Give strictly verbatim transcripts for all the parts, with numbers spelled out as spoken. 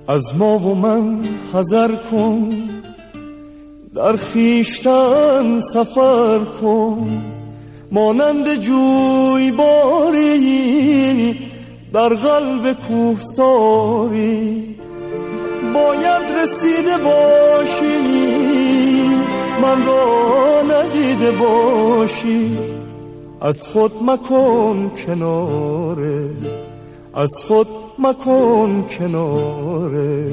از ما و من حذر کن، در خویشتن سفر کن، مانند جوی باری در قلب کوهساری. باید رسیده باشی من را ندیده باشی، از خود مکن کناره، از خود مکن کناره.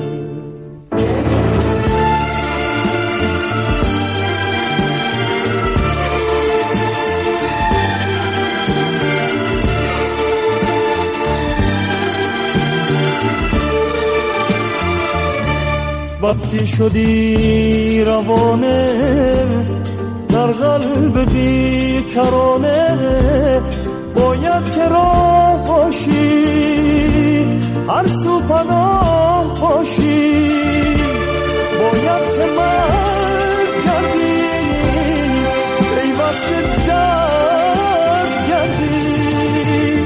وقتی شدی روانه در قلب بیکرانه، باید که راه باشی هر سو پناه باشی. باید که مرد گردی پیوست درد گردی.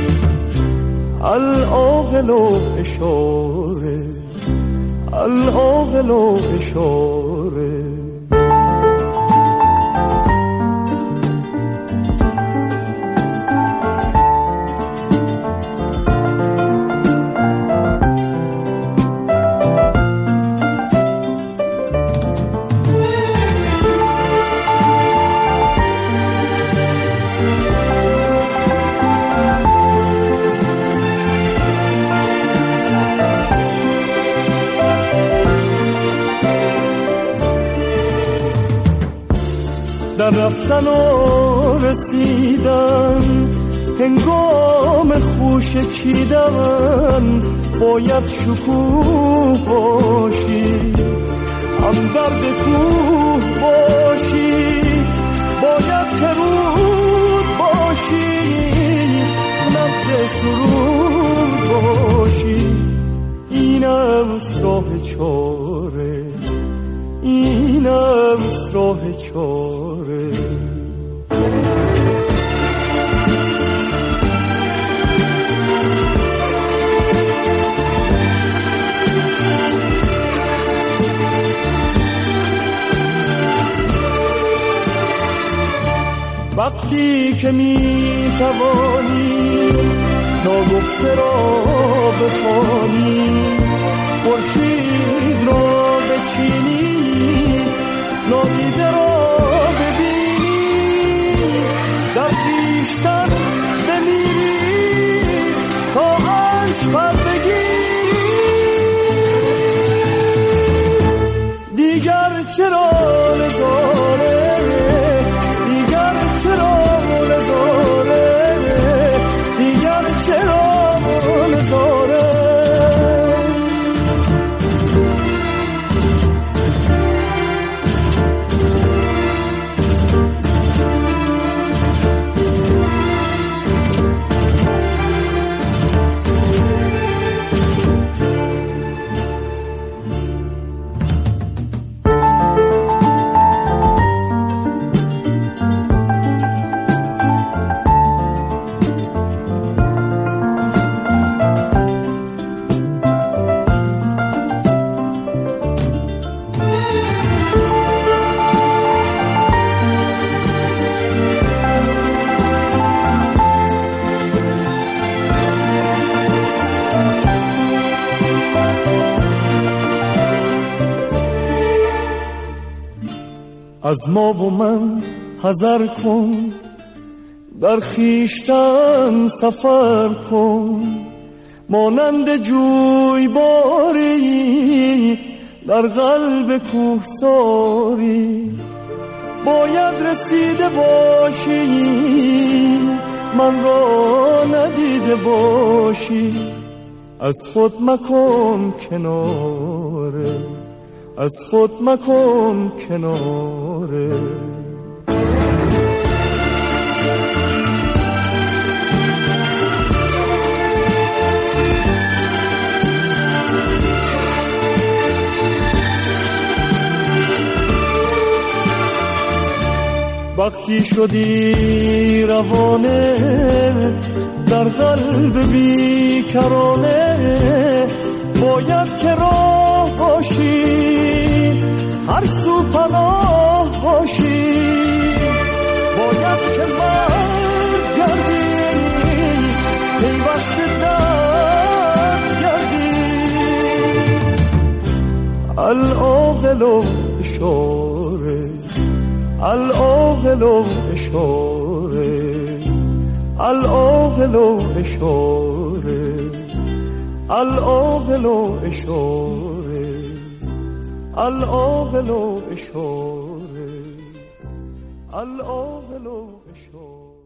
العاقل و اشاره، العاقل و اشاره. در رفتن و رسیدن هنگام خوش چیدن، باید شکوه باشی هم درد کوه باشی. باید که رود باشی نبض سرود باشی. اینم راه چاره، اینم راه چاره. وقتی که می توانی ناگفته را بخوانی، خورشید را بچینی نادیده را ببینی، در خویشتن بمیری تا عشق پر بگیری. دیگر چرا نظاره، دیگر چرا نظاره، دیگر چرا نظاره. از ما و من حذر کن، در خویشتن سفر کن، مانند جوی باری در قلب کوهساری. باید رسیده باشی من را ندیده باشی، از خود مکن کناره، از خود مکن کناره. وقتی شدی روانه در قلب بیکرانه، باید که راه باشی هر سو پناه باشی باید که مرد گردی پیوست درد گردی العاقل و اشاره العاقل و اشاره العاقل و اشاره العاقل و اشاره العاقل و اشاره العاقل و اشاره